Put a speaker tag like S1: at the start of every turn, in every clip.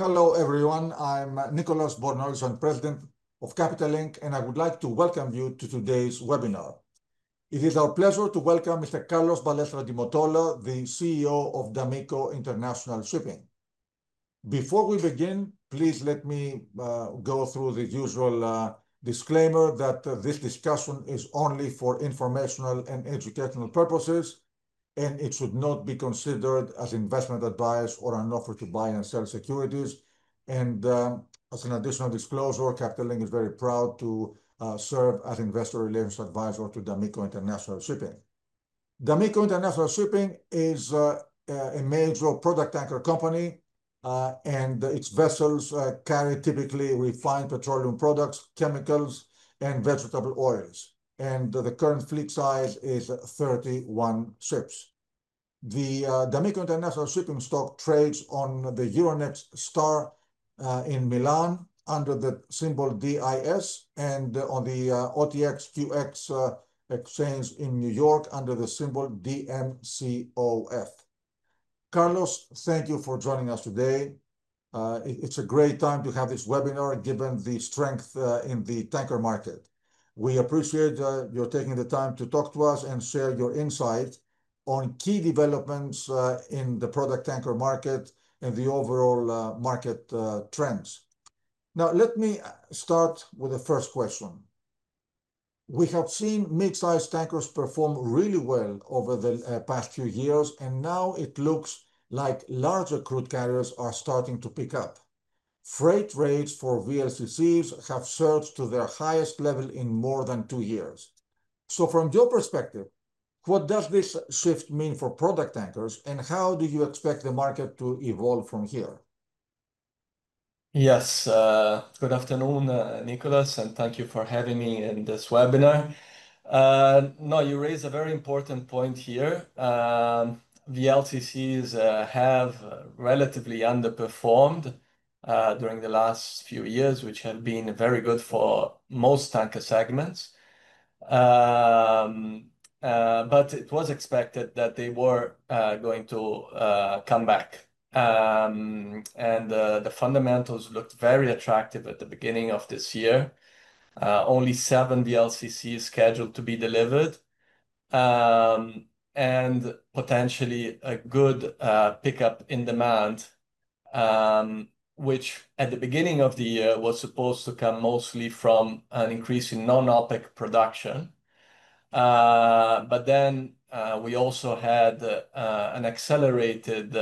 S1: Hello, everyone. I'm Nicholas Bornholzson, President of Capital Link, and I would like to welcome you to today's webinar. It is our pleasure to welcome Mr. Carlos Balestra di Motola, the CEO of d'Amico International Shipping. Before we begin, please let me go through the usual disclaimer that this discussion is only for informational and educational purposes, and it should not be considered as investment advice or an offer to buy and sell securities. And as an additional disclosure, Capital Link is very proud to serve as investor relations advisor to d'Amico International Shipping. d'Amico International Shipping is a major product tanker company, and its vessels carry typically refined petroleum products, chemicals, and vegetable oils. And the current fleet size is 31 ships. The d'Amico International Shipping stock trades on the Euronext Star in Milan under the symbol DIS, and on the OTCQX exchange in New York under the symbol DMCOF. Carlos, thank you for joining us today. It's a great time to have this webinar given the strength in the tanker market. We appreciate your taking the time to talk to us and share your insight on key developments in the product tanker market and the overall market trends. Now, let me start with the first question. We have seen mid-sized tankers perform really well over the past few years, and now it looks like larger crude carriers are starting to pick up. Freight rates for VLCCs have surged to their highest level in more than 2 years. So from your perspective, what does this shift mean for product tankers, and how do you expect the market to evolve from here?
S2: Yes, good afternoon, Nicholas, and thank you for having me in this webinar. No, you raise a very important point here. VLCCs have relatively underperformed during the last few years, which have been very good for most tanker segments. But it was expected that they were going to come back. And the fundamentals looked very attractive at the beginning of this year. Only 7 VLCCs scheduled to be delivered, and potentially a good pickup in demand, which at the beginning of the year was supposed to come mostly from an increase in non-OPEC production. But then we also had an accelerated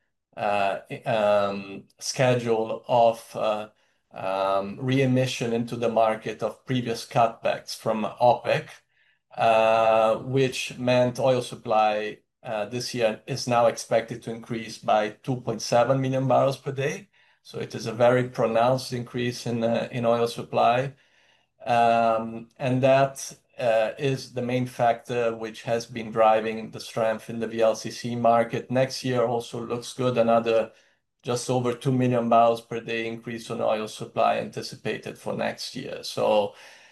S2: schedule of re-emission into the market of previous cutbacks from OPEC, which meant oil supply this year is now expected to increase by 2.7 million barrels per day. So it is a very pronounced increase in oil supply. And that is the main factor which has been driving the strength in the VLCC market. Next year also looks good, another just over 2 million barrels per day increase on oil supply anticipated for next year. So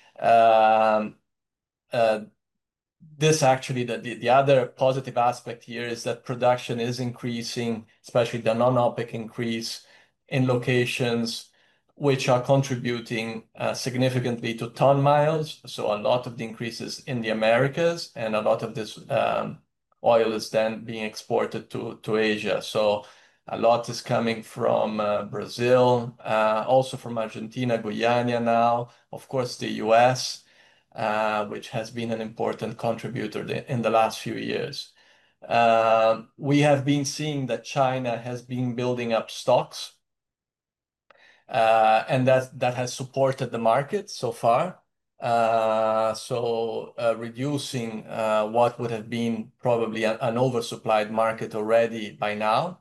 S2: this actually, the other positive aspect here is that production is increasing, especially the non-OPEC increase in locations which are contributing significantly to ton miles. So a lot of the increases in the Americas, and a lot of this oil is then being exported to Asia. So a lot is coming from Brazil, also from Argentina, Guyana now, of course, the US, which has been an important contributor in the last few years. We have been seeing that China has been building up stocks, and that has supported the market so far. Reducing what would have been probably an oversupplied market already by now.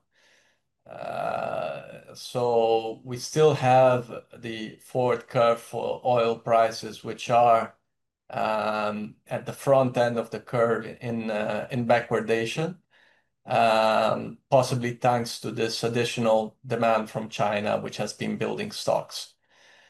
S2: So we still have the forward curve for oil prices, which are at the front end of the curve in backwardation, possibly thanks to this additional demand from China, which has been building stocks.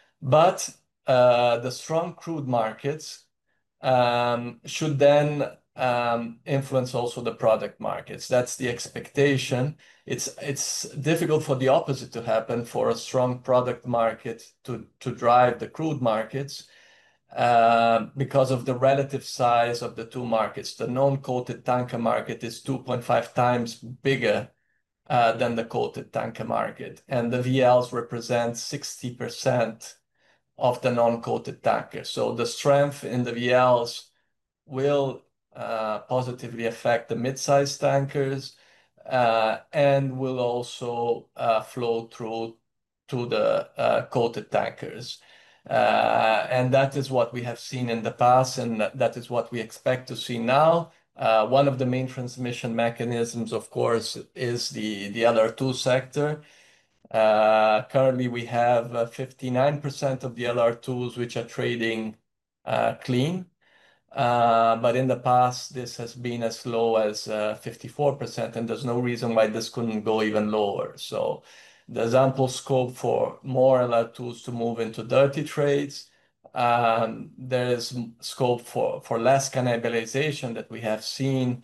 S2: But the strong crude markets should then influence also the product markets. That's the expectation. It's difficult for the opposite to happen, for a strong product market to drive the crude markets, because of the relative size of the two markets. The non-coated tanker market is 2.5 times bigger than the coated tanker market, and the VLs represent 60% of the non-coated tankers. So the strength in the VLs will positively affect the mid-sized tankers, and will also flow through to the coated tankers. And that is what we have seen in the past, and that is what we expect to see now. One of the main transmission mechanisms, of course, is the LR2 sector. Currently, we have 59% of the LR2s which are trading clean. But in the past, this has been as low as 54%, and there's no reason why this couldn't go even lower. So there's ample scope for more LR2s to move into dirty trades. There is scope for less cannibalization that we have seen.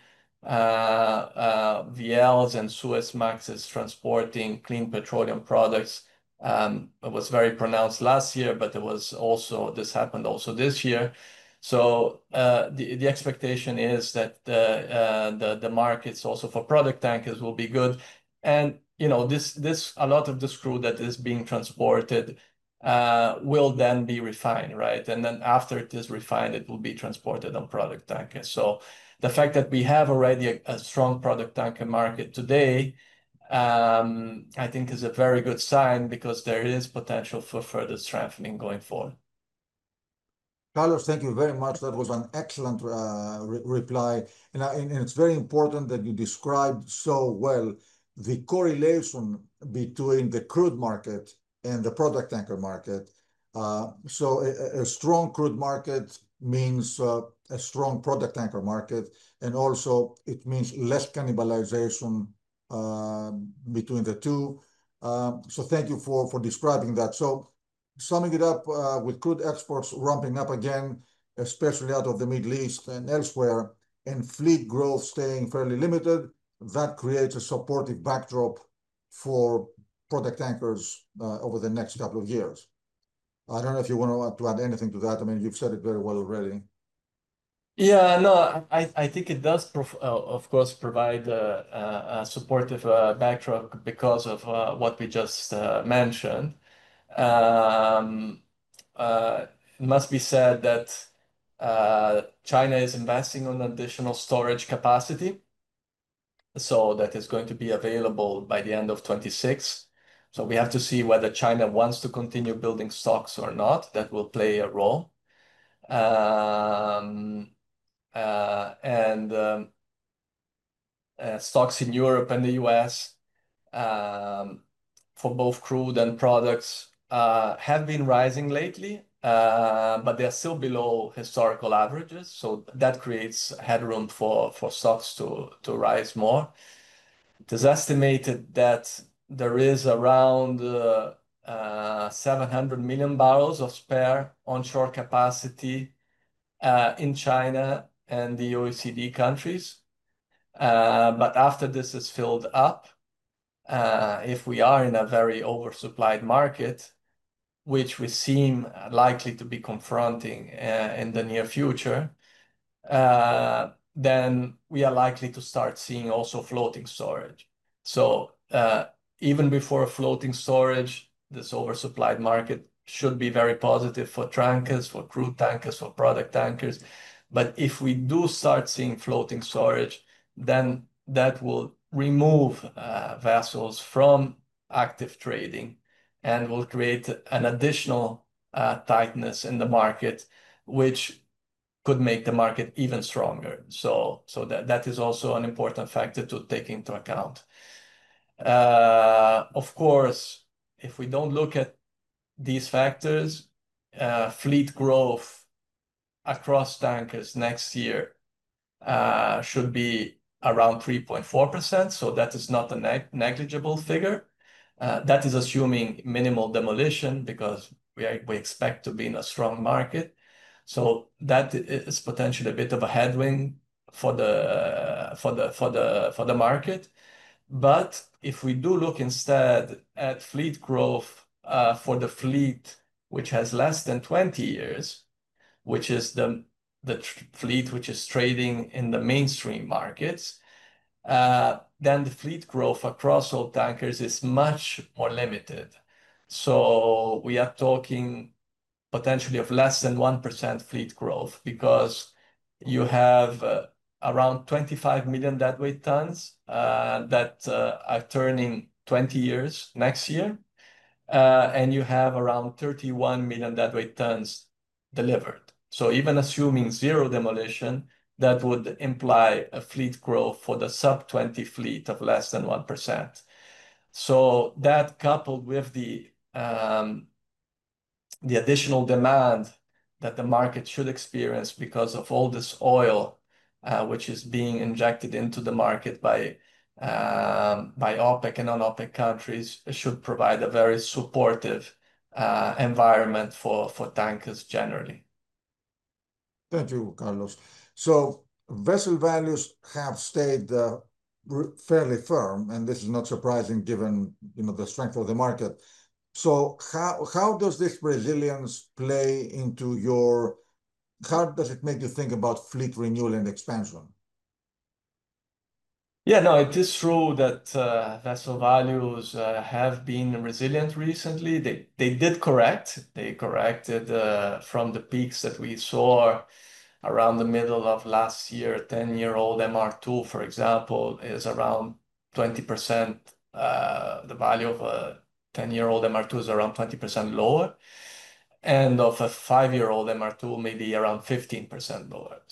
S2: VLs and Suezmaxes transporting clean petroleum products. It was very pronounced last year, but this happened also this year. So the expectation is that the markets also for product tankers will be good. And a lot of this crude that is being transported will then be refined, right? And then after it is refined, it will be transported on product tankers. So the fact that we have already a strong product tanker market today, I think is a very good sign, because there is potential for further strengthening going forward.
S1: Carlos, thank you very much. That was an excellent reply. And it's very important that you described so well the correlation between the crude market and the product tanker market. So a strong crude market means a strong product tanker market, and also it means less cannibalization between the two. So thank you for describing that. So summing it up, with crude exports ramping up again, especially out of the Middle East and elsewhere, and fleet growth staying fairly limited, that creates a supportive backdrop for product tankers over the next couple of years. I don't know if you want to add anything to that. I mean, you've said it very well already.
S2: Yeah, no, I think it does, of course, provide a supportive backdrop because of what we just mentioned. It must be said that China is investing on additional storage capacity, so that is going to be available by the end of 2026. So we have to see whether China wants to continue building stocks or not. That will play a role. And stocks in Europe and the US, for both crude and products, have been rising lately, but they're still below historical averages. So that creates headroom for stocks to rise more. It is estimated that there is around 700 million barrels of spare onshore capacity in China and the OECD countries. But after this is filled up, if we are in a very oversupplied market, which we seem likely to be confronting in the near future, then we are likely to start seeing also floating storage. So even before floating storage, this oversupplied market should be very positive for tankers, for crude tankers, for product tankers. But if we do start seeing floating storage, then that will remove vessels from active trading and will create an additional tightness in the market, which could make the market even stronger. So that is also an important factor to take into account. Of course, if we don't look at these factors, fleet growth across tankers next year should be around 3.4%. So that is not a negligible figure. That is assuming minimal demolition, because we expect to be in a strong market. So that is potentially a bit of a headwind for the market. But if we do look instead at fleet growth for the fleet which has less than 20 years, which is the fleet which is trading in the mainstream markets, then the fleet growth across all tankers is much more limited. So we are talking potentially of less than 1% fleet growth because you have around 25 million deadweight tons that are turning 20 years next year, and you have around 31 million deadweight tons delivered. So even assuming zero demolition, that would imply a fleet growth for the sub-20 fleet of less than 1%. So that coupled with the additional demand that the market should experience because of all this oil, which is being injected into the market by OPEC and non-OPEC countries, should provide a very supportive environment for tankers generally.
S1: Thank you, Carlos. So vessel values have stayed fairly firm, and this is not surprising given the strength of the market. So how does this resilience play into how does it make you think about fleet renewal and expansion?
S2: Yeah, no, it is true that vessel values have been resilient recently. They did correct. They corrected from the peaks that we saw around the middle of last year. 10-year-old MR2, for example, is around 20%. The value of a 10-year-old MR2 is around 20% lower, and of a 5-year-old MR2, maybe around 15% lower.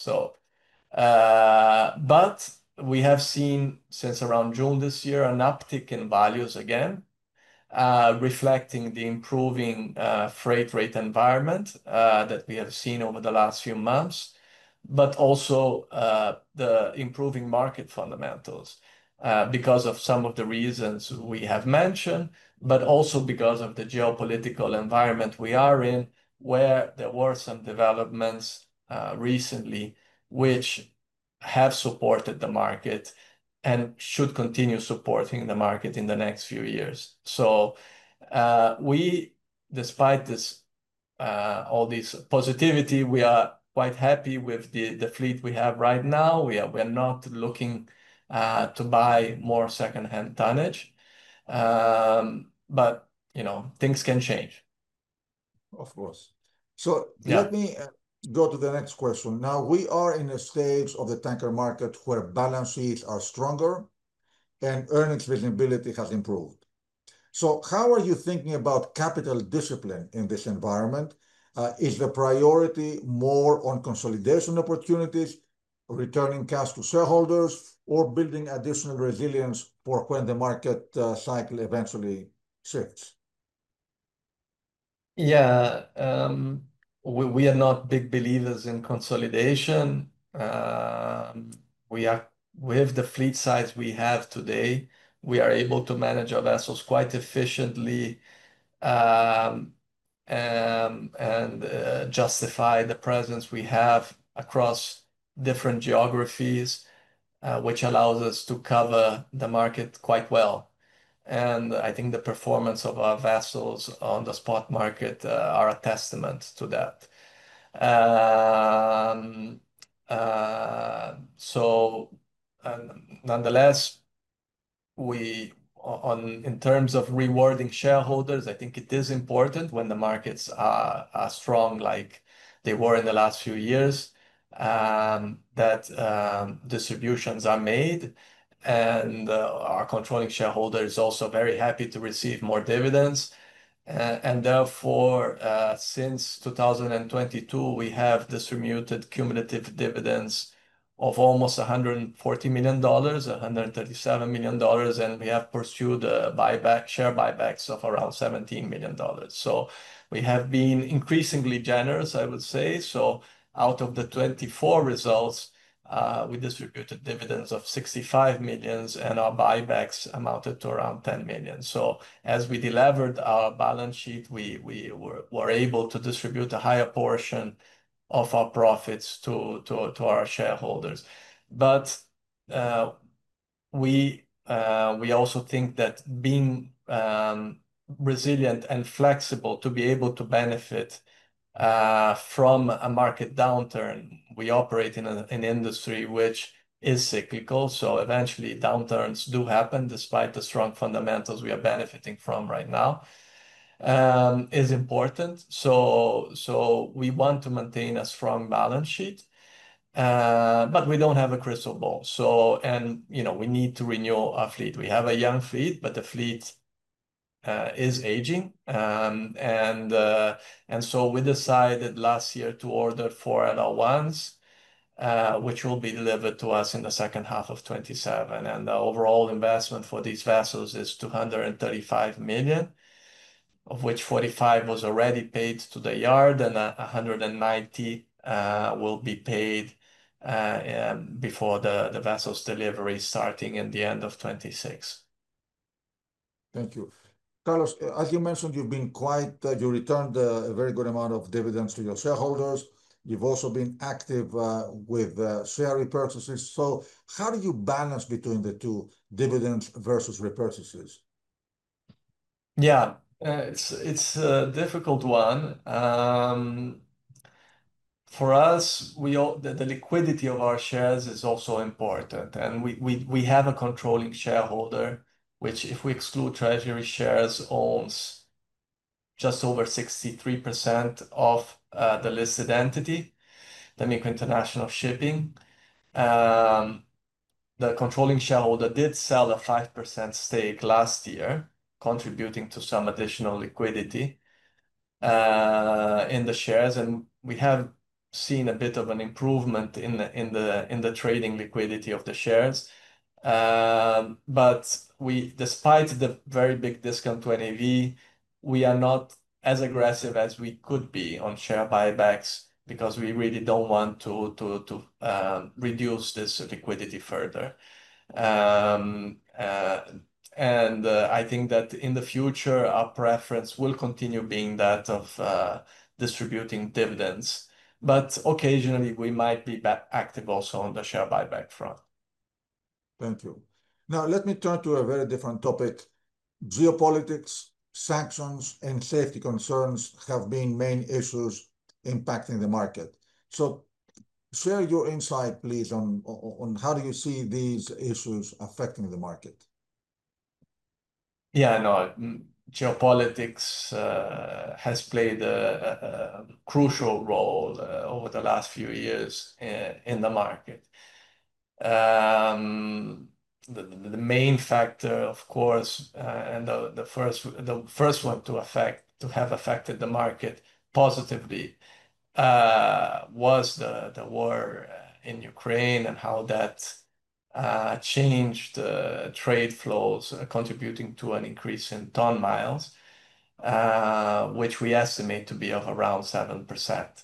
S2: But we have seen since around June this year an uptick in values again, reflecting the improving freight rate environment that we have seen over the last few months, but also the improving market fundamentals because of some of the reasons we have mentioned, but also because of the geopolitical environment we are in, where there were some developments recently which have supported the market and should continue supporting the market in the next few years. So despite all this positivity, we are quite happy with the fleet we have right now. We are not looking to buy more secondhand tonnage, but things can change.
S1: Of course. So let me go to the next question. Now, we are in a stage of the tanker market where balance sheets are stronger and earnings visibility has improved. So how are you thinking about capital discipline in this environment? Is the priority more on consolidation opportunities, returning cash to shareholders, or building additional resilience for when the market cycle eventually shifts?
S2: Yeah, we are not big believers in consolidation. With the fleet size we have today, we are able to manage our vessels quite efficiently and justify the presence we have across different geographies, which allows us to cover the market quite well. And I think the performance of our vessels on the spot market are a testament to that. Nonetheless, in terms of rewarding shareholders, I think it is important when the markets are strong like they were in the last few years, that distributions are made, and our controlling shareholder is also very happy to receive more dividends. And therefore, since 2022, we have distributed cumulative dividends of almost $140 million, $137 million, and we have pursued share buybacks of around $17 million. So we have been increasingly generous, I would say. So out of the 24 results, we distributed dividends of $65 million, and our buybacks amounted to around $10 million. So as we delevered our balance sheet, we were able to distribute a higher portion of our profits to our shareholders. But we also think that being resilient and flexible to be able to benefit from a market downturn. We operate in an industry which is cyclical, so eventually downturns do happen despite the strong fundamentals we are benefiting from right now, is important. So we want to maintain a strong balance sheet, but we don't have a crystal ball. And we need to renew our fleet. We have a young fleet, but the fleet is aging. And so we decided last year to order 4 LR1s, which will be delivered to us in the second half of 2027. And the overall investment for these vessels is $235 million, of which 45 was already paid to the yard, and 190 will be paid before the vessel's delivery starting in the end of 2026.
S1: Thank you. Carlos, as you mentioned, you've been you returned a very good amount of dividends to your shareholders. You've also been active with share repurchases. So how do you balance between the two, dividends versus repurchases?
S2: Yeah, it's a difficult one. For us, the liquidity of our shares is also important, and we have a controlling shareholder, which, if we exclude treasury shares, owns just over 63% of the listed entity, d'Amico International Shipping. The controlling shareholder did sell a 5% stake last year, contributing to some additional liquidity in the shares, and we have seen a bit of an improvement in the trading liquidity of the shares. But despite the very big discount to NAV, we are not as aggressive as we could be on share buybacks because we really don't want to reduce this liquidity further. And I think that in the future, our preference will continue being that of distributing dividends. But occasionally, we might be active also on the share buyback front.
S1: Thank you. Now, let me turn to a very different topic. Geopolitics, sanctions, and safety concerns have been main issues impacting the market. So share your insight, please, on how do you see these issues affecting the market?
S2: Yeah, no, geopolitics has played a crucial role over the last few years in the market. The main factor, of course, and the first one to have affected the market positively was the war in Ukraine and how that changed trade flows, contributing to an increase in ton miles, which we estimate to be of around 7%.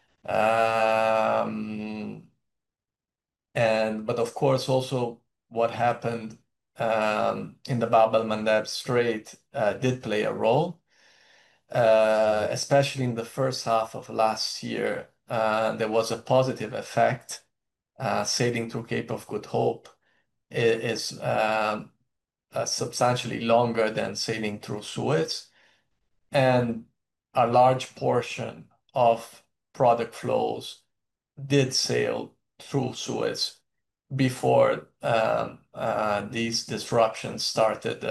S2: But of course, also what happened in the Bab el-Mandeb Strait did play a role, especially in the first half of last year. There was a positive effect. Sailing through Cape of Good Hope is substantially longer than sailing through Suez, and a large portion of product flows did sail through Suez before these disruptions started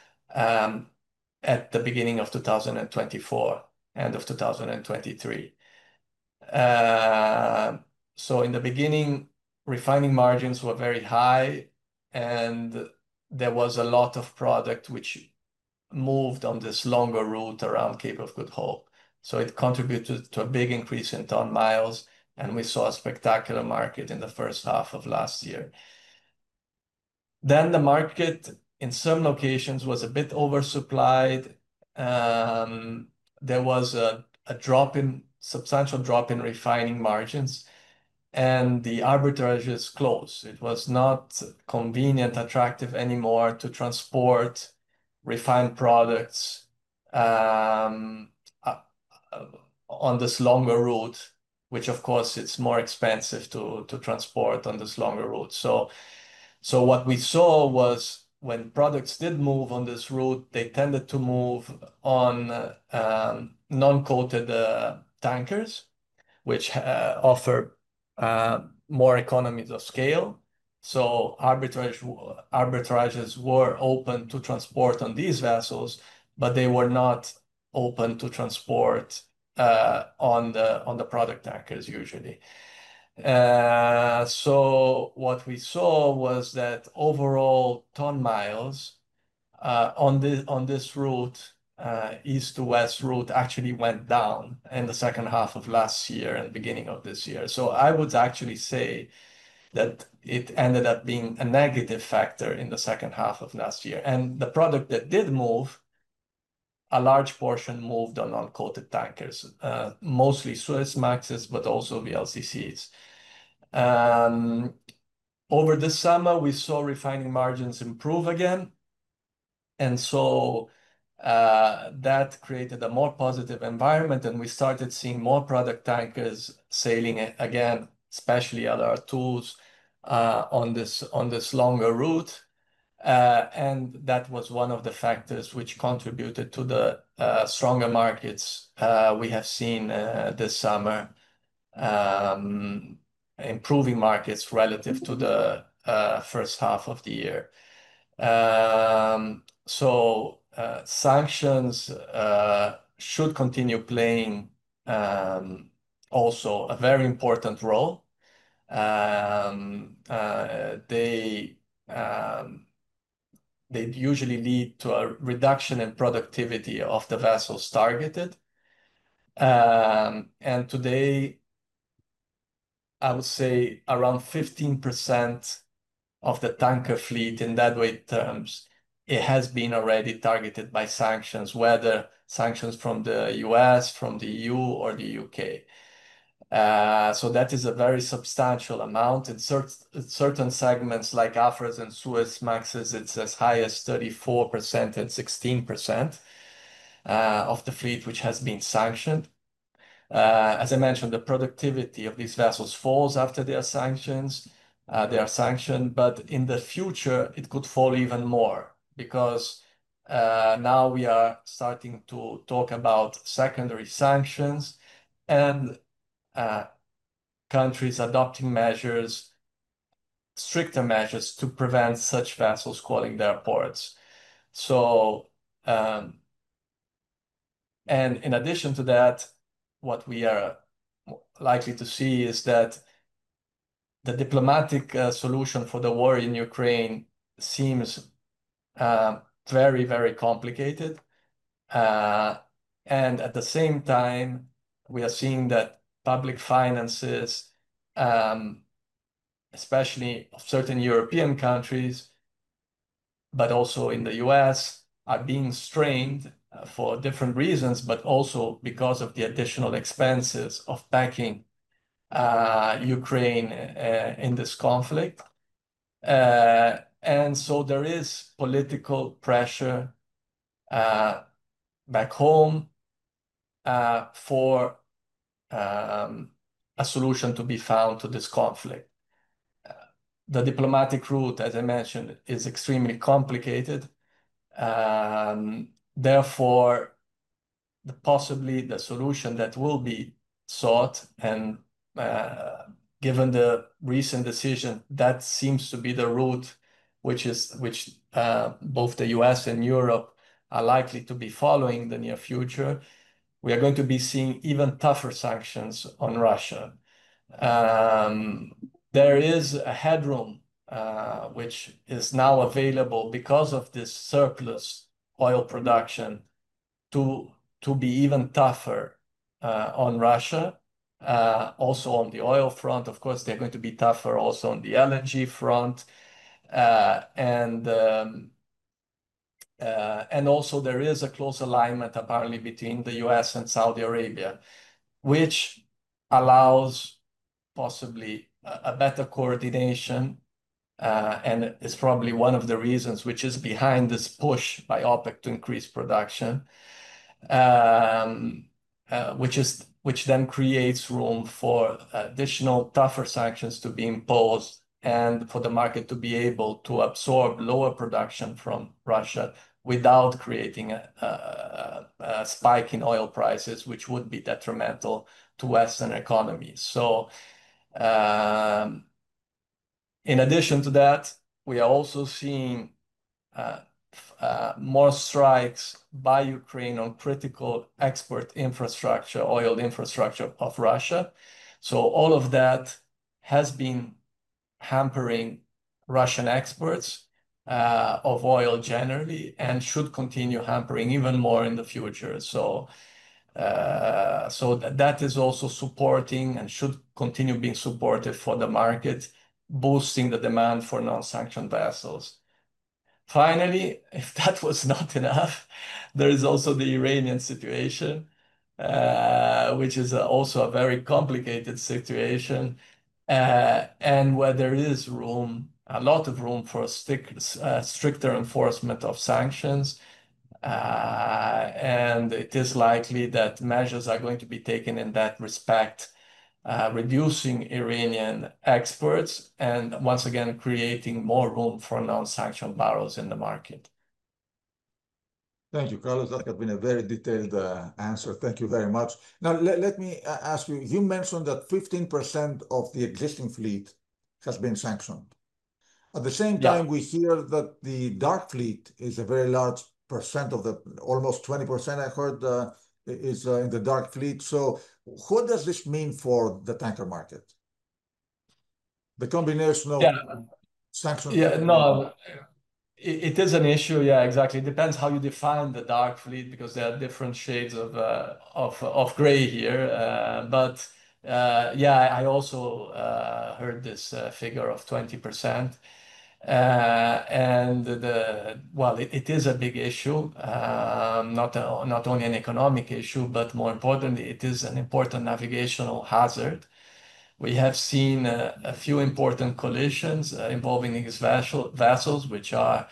S2: at the beginning of 2024, end of 2023. So in the beginning, refining margins were very high, and there was a lot of product which moved on this longer route around Cape of Good Hope. So it contributed to a big increase in ton miles, and we saw a spectacular market in the first half of last year. Then the market in some locations was a bit oversupplied. There was a substantial drop in refining margins, and the arbitrages closed. It was not convenient, attractive anymore to transport refined products on this longer route which of course it's more expensive to transport on this longer route. So what we saw was when products did move on this route, they tended to move on non-coated tankers, which offer more economies of scale. So arbitrages were open to transport on these vessels, but they were not open to transport on the product tankers usually. So what we saw was that overall ton miles on this route, east to west route, actually went down in the second half of last year and beginning of this year. So I would actually say that it ended up being a negative factor in the second half of last year. And the product that did move, a large portion moved on uncoated tankers, mostly Suezmaxes, but also VLCCs. Over the summer, we saw refining margins improve again. And so that created a more positive environment, and we started seeing more product tankers sailing again, especially LR2s on this longer route. And that was one of the factors which contributed to the stronger markets we have seen this summer, improving markets relative to the first half of the year. So sanctions should continue playing also a very important role. They usually lead to a reduction in productivity of the vessels targeted. And today, I would say around 15% of the tanker fleet in deadweight terms, it has been already targeted by sanctions, whether sanctions from the US, from the EU, or the UK. So that is a very substantial amount. In certain segments like Afras and Suezmaxes, it's as high as 34% and 16% of the fleet which has been sanctioned. As I mentioned, the productivity of these vessels falls after they are sanctioned, but in the future, it could fall even more because now we are starting to talk about secondary sanctions and countries adopting stricter measures to prevent such vessels calling their ports. So, and in addition to that, what we are likely to see is that the diplomatic solution for the war in Ukraine seems very, very complicated. And at the same time, we are seeing that public finances, especially of certain European countries, but also in the US, are being strained for different reasons, but also because of the additional expenses of backing Ukraine in this conflict. And so there is political pressure back home for a solution to be found to this conflict. The diplomatic route, as I mentioned, is extremely complicated. Therefore, possibly the solution that will be sought, and given the recent decision, that seems to be the route which both the US and Europe are likely to be following in the near future. We are going to be seeing even tougher sanctions on Russia. There is a headroom which is now available because of this surplus oil production to be even tougher on Russia. Also on the oil front, of course, they're going to be tougher also on the LNG front. And also there is a close alignment apparently between the US and Saudi Arabia, which allows possibly a better coordination, and it's probably one of the reasons which is behind this push by OPEC to increase production, which which then creates room for additional tougher sanctions to be imposed and for the market to be able to absorb lower production from Russia without creating a spike in oil prices, which would be detrimental to Western economies. So, in addition to that, we are also seeing more strikes by Ukraine on critical export infrastructure, oil infrastructure of Russia. So all of that has been hampering Russian exports of oil generally and should continue hampering even more in the future. So that is also supporting and should continue being supportive for the market, boosting the demand for non-sanctioned vessels. Finally, if that was not enough, there is also the Iranian situation, which is also a very complicated situation, and where there is room, a lot of room for stricter enforcement of sanctions. And it is likely that measures are going to be taken in that respect, reducing Iranian exports and once again creating more room for non-sanctioned barrels in the market.
S1: Thank you, Carlos. That has been a very detailed answer. Thank you very much. Now, let me ask you, you mentioned that 15% of the existing fleet has been sanctioned. At the same time,
S2: Yeah.
S1: we hear that the dark fleet is a very large percent of the, almost 20% I heard is in the dark fleet. So what does this mean for the tanker market? The combination of
S2: Yeah.
S1: sanctions.
S2: Yeah. No, it is an issue. Yeah, exactly. It depends how you define the dark fleet because there are different shades of gray here. But yeah, I also heard this figure of 20%. And well, it is a big issue, not only an economic issue, but more importantly, it is an important navigational hazard. We have seen a few important collisions involving these vessels, which are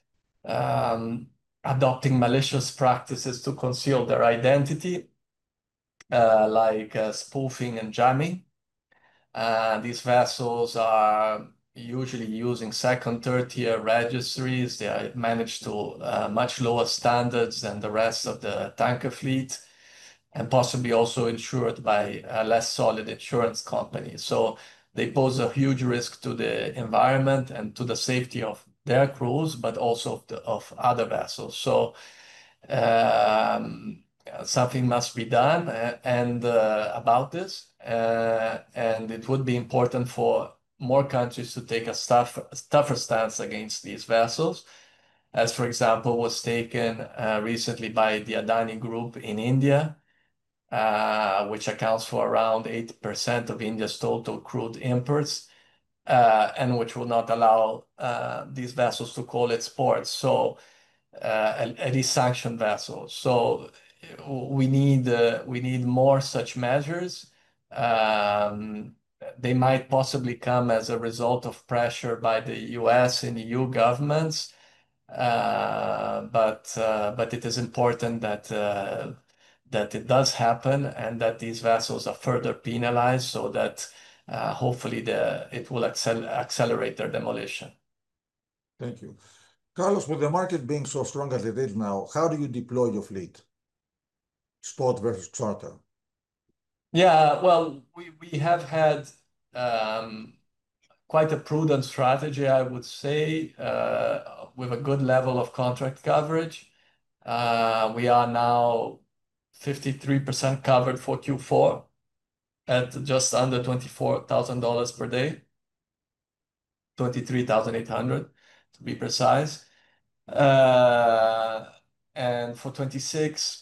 S2: adopting malicious practices to conceal their identity, like spoofing and jamming. These vessels are usually using second, third tier registries. They are managed to much lower standards than the rest of the tanker fleet and possibly also insured by less solid insurance companies. So they pose a huge risk to the environment and to the safety of their crews, but also of other vessels. So something must be done and about this, and it would be important for more countries to take a tougher stance against these vessels, as for example was taken recently by the Adani Group in India, which accounts for around 80% of India's total crude imports, and which will not allow these vessels to call its ports. So a sanctioned vessel. So we need more such measures. They might possibly come as a result of pressure by the US and EU governments, but it is important that it does happen and that these vessels are further penalized so that hopefully it will accelerate their demolition.
S1: Thank you. Carlos, with the market being so strong as it is now, how do you deploy your fleet? Spot versus charter?
S2: Yeah, well, we have had quite a prudent strategy, I would say, with a good level of contract coverage. We are now 53% covered for Q4 at just under $24,000 per day, 23,800 to be precise. And for 26,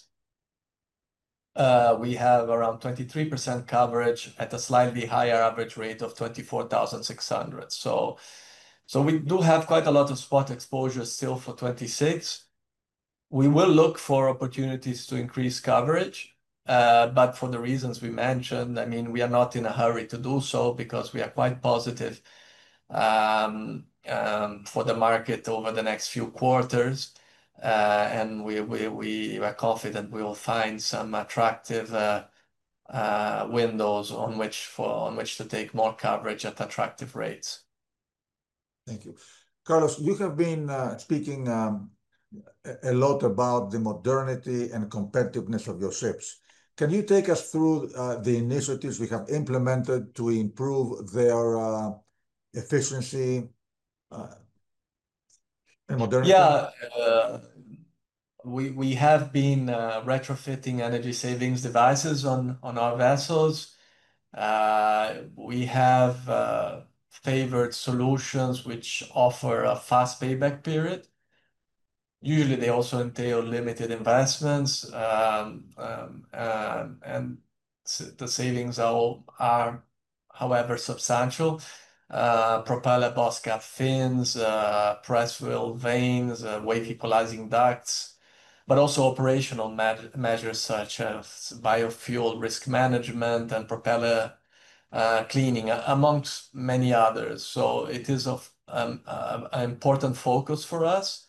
S2: we have around 23% coverage at a slightly higher average rate of 24,600. So we do have quite a lot of spot exposure still for 26. We will look for opportunities to increase coverage, but for the reasons we mentioned, I mean, we are not in a hurry to do so because we are quite positive for the market over the next few quarters. And we are confident we will find some attractive windows on which to take more coverage at attractive rates.
S1: Thank you. Carlos, you have been speaking a lot about the modernity and competitiveness of your ships. Can you take us through the initiatives we have implemented to improve their efficiency and modernity?
S2: Yeah, we have been retrofitting energy savings devices on our vessels. We have favored solutions which offer a fast payback period. Usually, they also entail limited investments, and the savings are, however, substantial. Propeller boss cap fins, press wheel vanes, wake equalizing ducts, but also operational measures such as biofuel risk management and propeller cleaning, amongst many others. So it is of an important focus for us.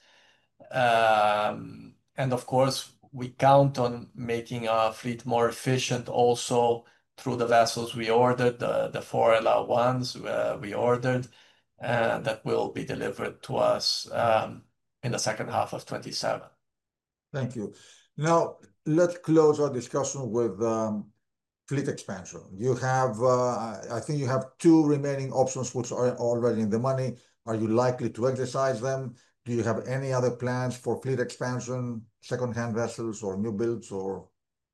S2: And of course, we count on making our fleet more efficient also through the vessels we ordered, the 4 LR1s we ordered, that will be delivered to us in the second half of 2027.
S1: Thank you. Now, let's close our discussion with fleet expansion. You have, I think you have two remaining options which are already in the money. Are you likely to exercise them? Do you have any other plans for fleet expansion, second-hand vessels or new builds or?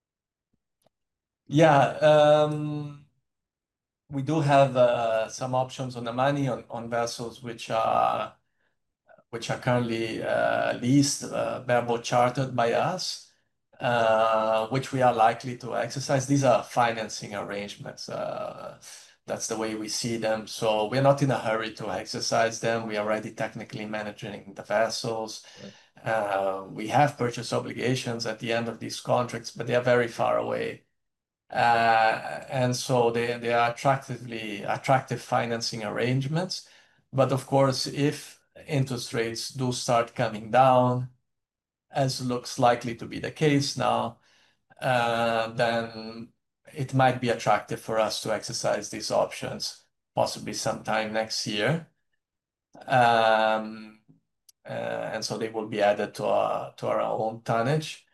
S2: Yeah, we do have some options on the money on vessels which are currently leased, bareboat chartered by us, which we are likely to exercise. These are financing arrangements. That's the way we see them. So we're not in a hurry to exercise them. We are already technically managing the vessels. We have purchase obligations at the end of these contracts, but they are very far away. And so they are attractive financing arrangements. But of course, if interest rates do start coming down, as looks likely to be the case now, then it might be attractive for us to exercise these options, possibly sometime next year. And so they will be added to our own tonnage.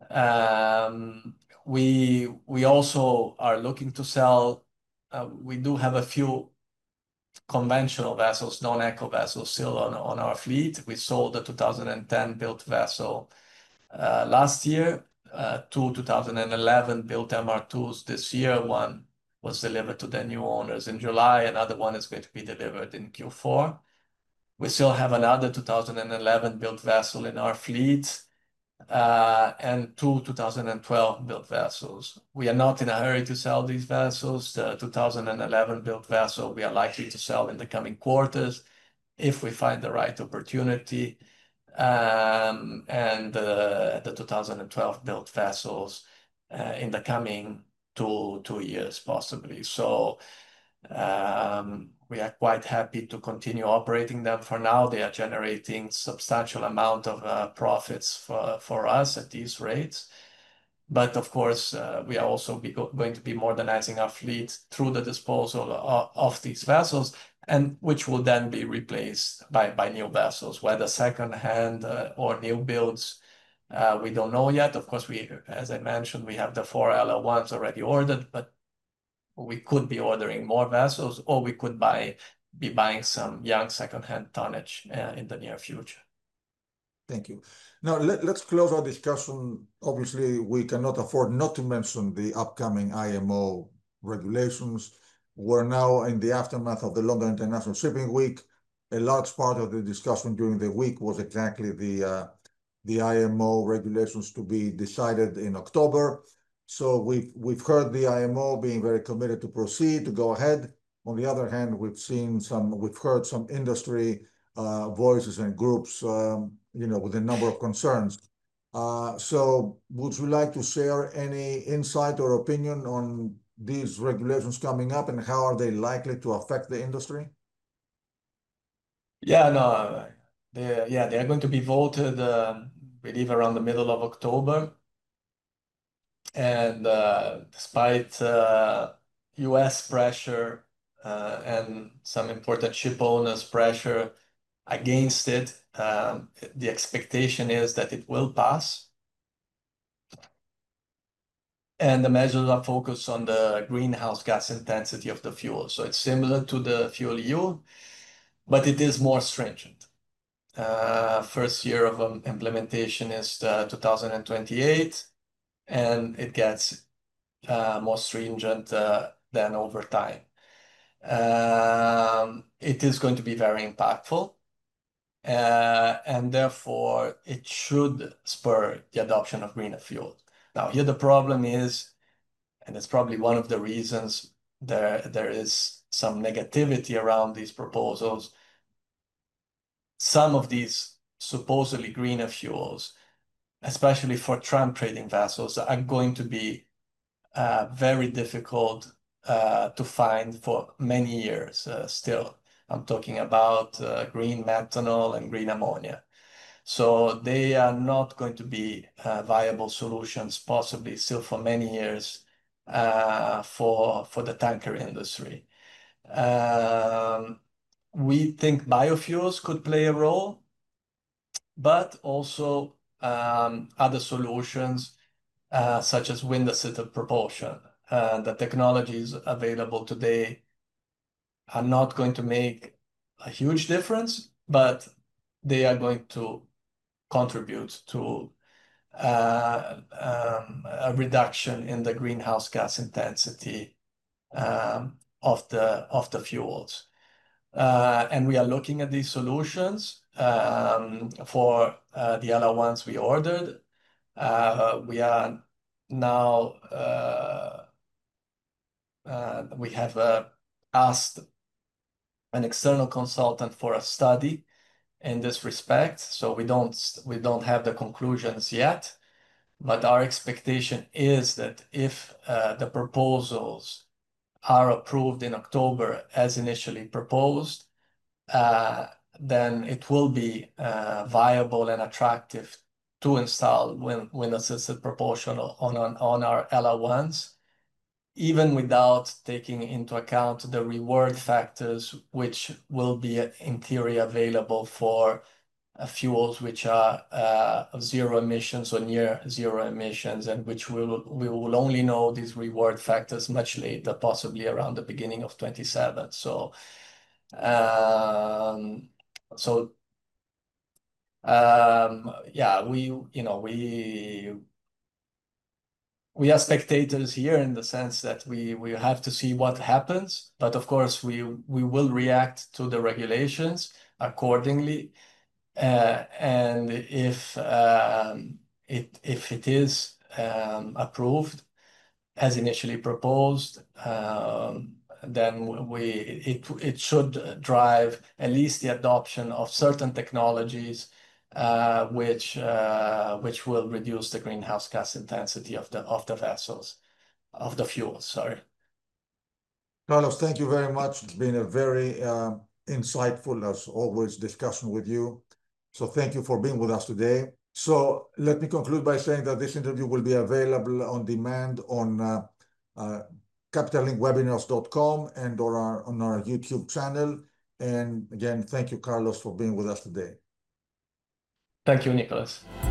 S2: We also are looking to sell. We do have a few conventional vessels, non-eco vessels, still on our fleet. We sold a 2010-built vessel last year, two 2011-built MR2s this year. One was delivered to the new owners in July. Another one is going to be delivered in Q4. We still have another 2011-built vessel in our fleet, and two 2012-built vessels. We are not in a hurry to sell these vessels. The 2011-built vessel we are likely to sell in the coming quarters if we find the right opportunity, and the 2012-built vessels in the coming two years, possibly. So we are quite happy to continue operating them for now. They are generating substantial amount of profits for us at these rates. But of course, we are also going to be modernizing our fleet through the disposal of these vessels, and which will then be replaced by new vessels, whether second-hand or new builds. We don't know yet. Of course, as I mentioned, we have the 4 LR1s already ordered, but we could be ordering more vessels, or we could be buying some young second-hand tonnage in the near future.
S1: Thank you. Now, let's close our discussion. Obviously, we cannot afford not to mention the upcoming IMO regulations. We're now in the aftermath of the London International Shipping Week. A large part of the discussion during the week was exactly the IMO regulations to be decided in October. So we've heard the IMO being very committed to proceed, to go ahead. On the other hand, we've heard some industry voices and groups, with a number of concerns. So would you like to share any insight or opinion on these regulations coming up, and how are they likely to affect the industry?
S2: Yeah, no, they are going to be voted, I believe, around the middle of October. And despite US pressure and some important ship owners' pressure against it, the expectation is that it will pass. And the measures are focused on the greenhouse gas intensity of the fuel. So it's similar to the Fuel EU, but it is more stringent. First year of implementation is 2028, and it gets more stringent than over time. It is going to be very impactful, and therefore it should spur the adoption of greener fuel. Now, here the problem is, and it's probably one of the reasons there is some negativity around these proposals. Some of these supposedly greener fuels, especially for tramp trading vessels, are going to be very difficult to find for many years still. I'm talking about green methanol and green ammonia. So they are not going to be viable solutions, possibly still for many years for the tanker industry. We think biofuels could play a role, but also other solutions such as wind-assisted propulsion. The technologies available today are not going to make a huge difference, but they are going to contribute to a reduction in the greenhouse gas intensity of the fuels. And we are looking at these solutions for the LR1s we ordered. We are now we have asked an external consultant for a study in this respect, so we don't have the conclusions yet, but our expectation is that if the proposals are approved in October as initially proposed, then it will be viable and attractive to install wind-assisted propulsion on our LR1s, even without taking into account the reward factors, which will be in theory available for fuels which are zero emissions or near zero emissions, and which we will only know these reward factors much later, possibly around the beginning of 2027. Yeah, we are spectators here in the sense that we have to see what happens, but of course we will react to the regulations accordingly. And if it is approved as initially proposed, then it should drive at least the adoption of certain technologies which will reduce the greenhouse gas intensity of the vessels, of the fuels, sorry.
S1: Carlos, thank you very much. It's been a very insightful, as always, discussion with you. So thank you for being with us today. So let me conclude by saying that this interview will be available on demand on capitallinkwebinars.com and on our YouTube channel. And again, thank you, Carlos, for being with us today.
S2: Thank you, Nicholas.